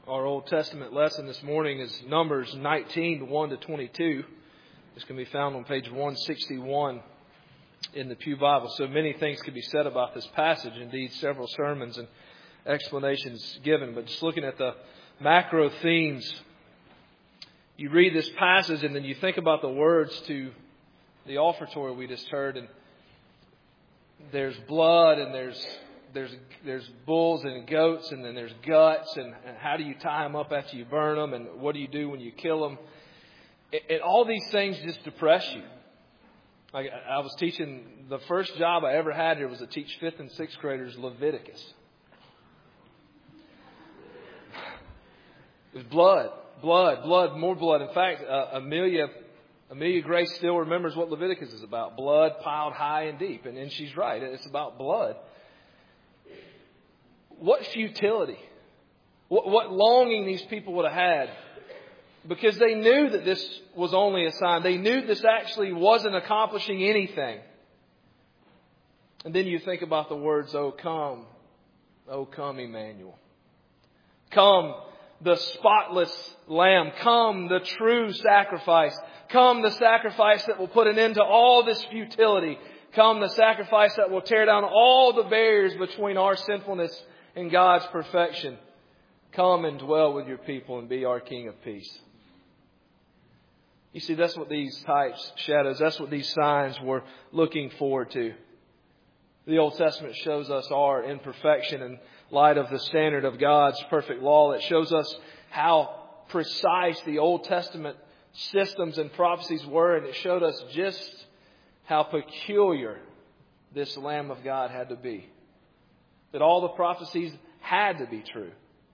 Our Old Testament lesson this morning is Numbers 19, 1 to 22. This can be found on page 161 in the Pew Bible. So many things could be said about this passage. Indeed, several sermons and explanations given. But just looking at the macro themes, you read this passage and then you think about the words to the offertory we just heard. And there's blood and there's bulls and goats, and then there's guts, and how do you tie them up after you burn them, and what do you do when you kill them? And all these things just depress you. I was teaching, the first job I ever had here was to teach 5th and 6th graders Leviticus. It was blood, more blood. In fact, Amelia Grace still remembers what Leviticus is about. Blood piled high and deep. And she's right. It's about blood. What futility. What longing these people would have had. Because they knew that this was only a sign. They knew this actually wasn't accomplishing anything. And then you think about the words, "Oh come, Emmanuel. Come, the spotless Lamb. Come, the true sacrifice. Come, the sacrifice that will put an end to all this futility. Come, the sacrifice that will tear down all the barriers between our sinfulness and God's perfection. Come and dwell with your people and be our King of peace." You see, that's what these types, shadows, that's what these signs were looking forward to. The Old Testament shows us our imperfection in light of the standard of God's perfect law. It shows us how precise the Old Testament systems and prophecies were, and it showed us just how peculiar this Lamb of God had to be. That all the prophecies had to be true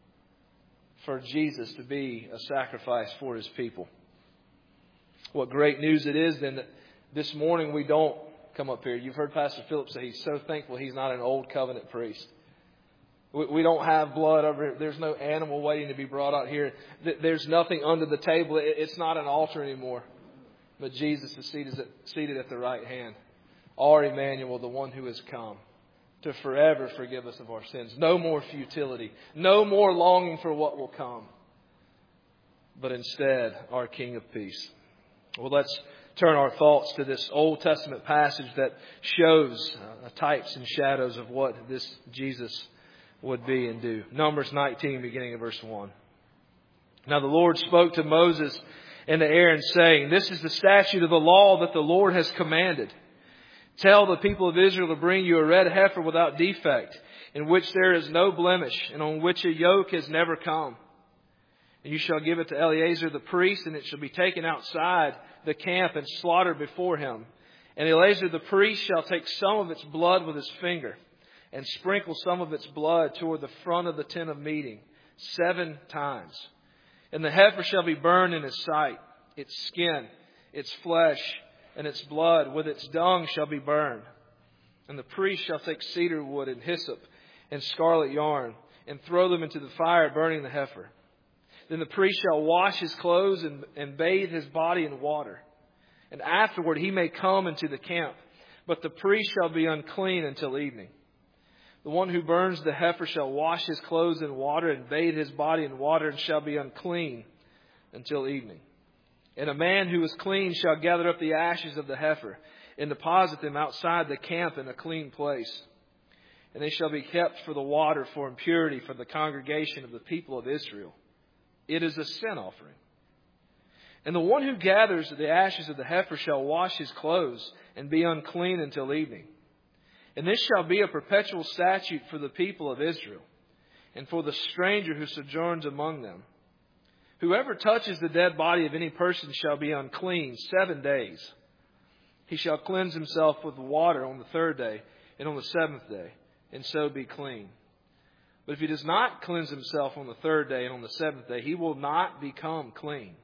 for Jesus to be a sacrifice for His people. What great news it is then that this morning we don't come up here. You've heard Pastor Philip say he's so thankful he's not an old covenant priest. We don't have blood over here. There's no animal waiting to be brought out here. There's nothing under the table. It's not an altar anymore. But Jesus is seated at the right hand. Our Emmanuel, the one who has come to forever forgive us of our sins. No more futility. No more longing for what will come. But instead, our King of peace. Well, let's turn our thoughts to this Old Testament passage that shows types and shadows of what this Jesus would be and do. Numbers 19, beginning of verse 1. "Now the Lord spoke to Moses and to Aaron, saying, This is the statute of the law that the Lord has commanded. Tell the people of Israel to bring you a red heifer without defect, in which there is no blemish, and on which a yoke has never come. And you shall give it to Eleazar the priest, and it shall be taken outside the camp and slaughtered before him. And Eleazar the priest shall take some of its blood with his finger, and sprinkle some of its blood toward the front of the tent of meeting 7 times. And the heifer shall be burned in his sight. Its skin, its flesh, and its blood with its dung shall be burned. And the priest shall take cedar wood and hyssop and scarlet yarn, and throw them into the fire, burning the heifer. Then the priest shall wash his clothes and bathe his body in water. And afterward he may come into the camp, but the priest shall be unclean until evening. The one who burns the heifer shall wash his clothes in water and bathe his body in water, and shall be unclean until evening. And a man who is clean shall gather up the ashes of the heifer and deposit them outside the camp in a clean place. And they shall be kept for the water for impurity for the congregation of the people of Israel. It is a sin offering. And the one who gathers the ashes of the heifer shall wash his clothes and be unclean until evening. And this shall be a perpetual statute for the people of Israel, and for the stranger who sojourns among them. Whoever touches the dead body of any person shall be unclean 7 days. He shall cleanse himself with water on the 3rd day and on the 7th day, and so be clean. But if he does not cleanse himself on the 3rd day and on the 7th day, he will not become clean.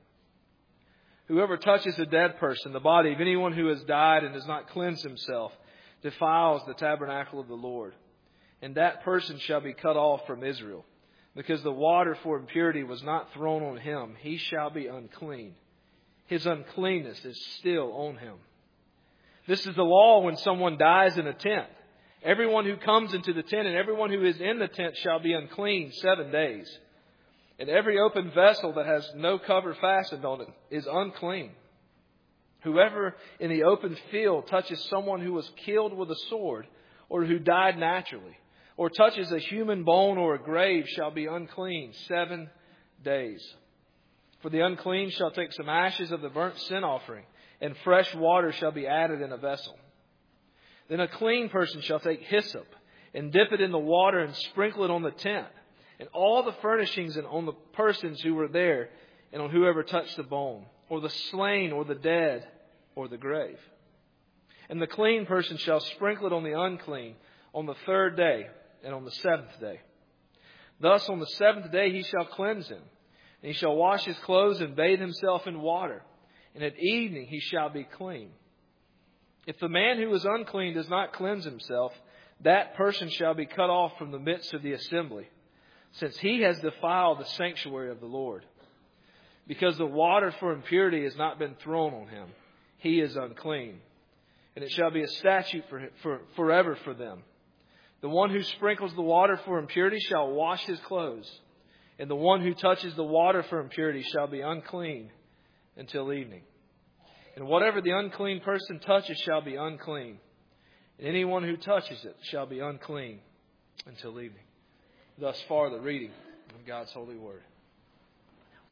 Whoever touches a dead person, the body of anyone who has died and does not cleanse himself, defiles the tabernacle of the Lord. And that person shall be cut off from Israel. Because the water for impurity was not thrown on him, he shall be unclean. His uncleanness is still on him. This is the law when someone dies in a tent. Everyone who comes into the tent and everyone who is in the tent shall be unclean 7 days. And every open vessel that has no cover fastened on it is unclean. Whoever in the open field touches someone who was killed with a sword, or who died naturally, or touches a human bone or a grave shall be unclean 7 days. For the unclean shall take some ashes of the burnt sin offering, and fresh water shall be added in a vessel. Then a clean person shall take hyssop, and dip it in the water, and sprinkle it on the tent, and all the furnishings, and on the persons who were there, and on whoever touched the bone, or the slain, or the dead, or the grave. And the clean person shall sprinkle it on the unclean on the 3rd day, and on the 7th day. Thus on the 7th day he shall cleanse him, and he shall wash his clothes and bathe himself in water, and at evening he shall be clean. If the man who is unclean does not cleanse himself, that person shall be cut off from the midst of the assembly, since he has defiled the sanctuary of the Lord. Because the water for impurity has not been thrown on him, he is unclean, and it shall be a statute forever for them. The one who sprinkles the water for impurity shall wash his clothes, and the one who touches the water for impurity shall be unclean until evening. And whatever the unclean person touches shall be unclean, and anyone who touches it shall be unclean until evening. Thus far the reading of God's holy word.